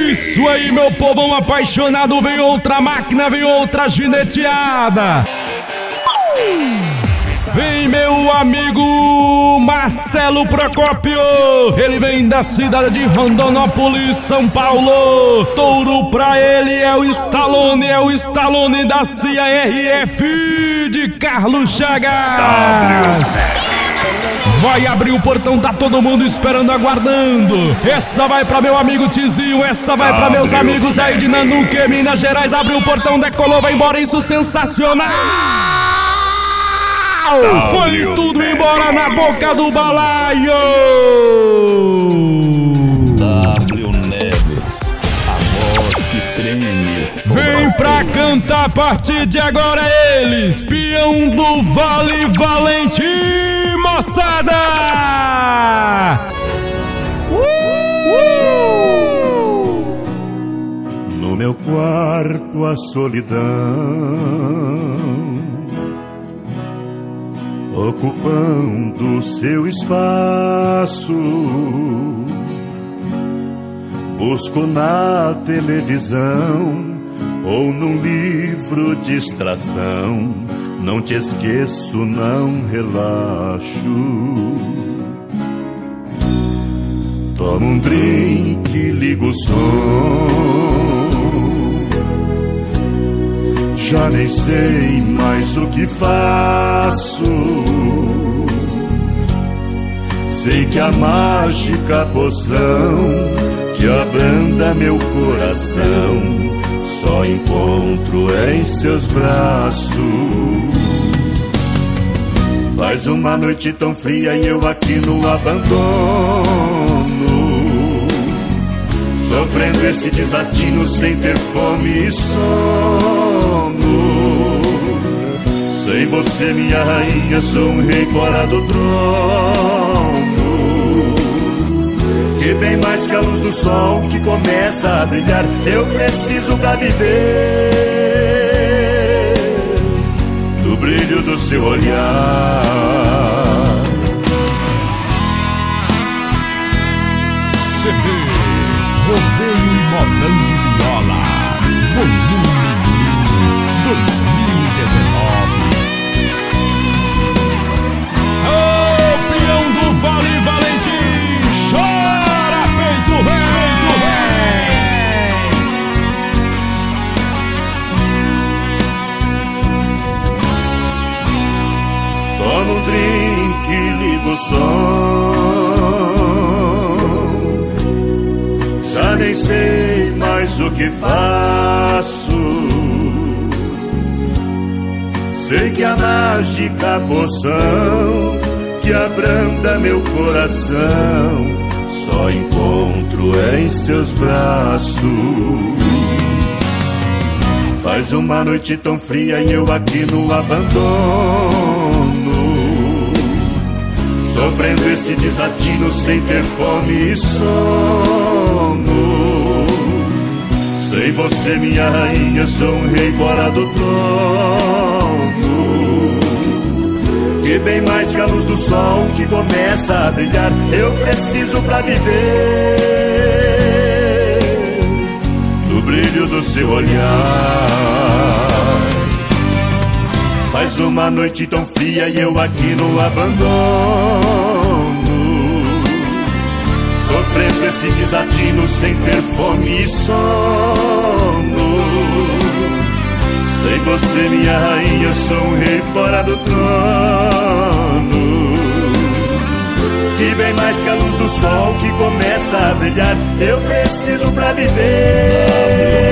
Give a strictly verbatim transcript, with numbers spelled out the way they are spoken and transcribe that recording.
Isso aí, meu povão apaixonado, vem outra máquina, vem outra gineteada. Vem meu amigo Marcelo Procópio, ele vem da cidade de Rondonópolis, São Paulo. Touro pra ele é o Stallone, é o Stallone da C A R F de Carlos Chagas. Vai abrir o portão, tá todo mundo esperando, aguardando. Essa vai pra meu amigo Tizinho, essa vai pra meus amigos aí de Nanuque, Minas Gerais. Abriu o portão, decolou, vai embora, isso sensacional. Foi tudo embora na boca do balaio. W Neves, a voz que treme. Vem pra cantar a partir de agora eles, peão do Vale Valente, moçada! Uh! No meu quarto a solidão ocupando seu espaço, busco na televisão ou num livro distração. Não te esqueço, não relaxo. Tomo um drink, ligo o som. Já nem sei mais o que faço. Sei que a mágica poção que abranda meu coração só encontro em seus braços. Faz uma noite tão fria e eu aqui no abandono, sofrendo esse desatino sem ter fome e sono. Sem você, minha rainha, sou um rei fora do trono. Que bem mais que a luz do sol que começa a brilhar eu preciso pra viver. Do brilho do seu olhar. C D Rodeio e Modão de Viola, volume um, dois mil e dezenove. Ô, peão do Vale Valente, chora, peito rei, Tomo um drink, ligo o som. Já nem sei mais o que faço. Sei que a mágica poção que abranda meu coração só encontro em seus braços. Faz uma noite tão fria e eu aqui no abandono, sofrendo esse desatino sem ter fome e sono. Sem você, minha rainha, sou um rei fora do trono. Que bem mais que a luz do sol que começa a brilhar eu preciso pra viver. Do brilho do seu olhar. Faz uma noite tão fria e eu aqui no abandono, sofrendo esse desatino sem ter fome e sono. Sem você, minha rainha, sou um rei fora do trono. Que bem mais que a luz do sol que começa a brilhar eu preciso pra viver.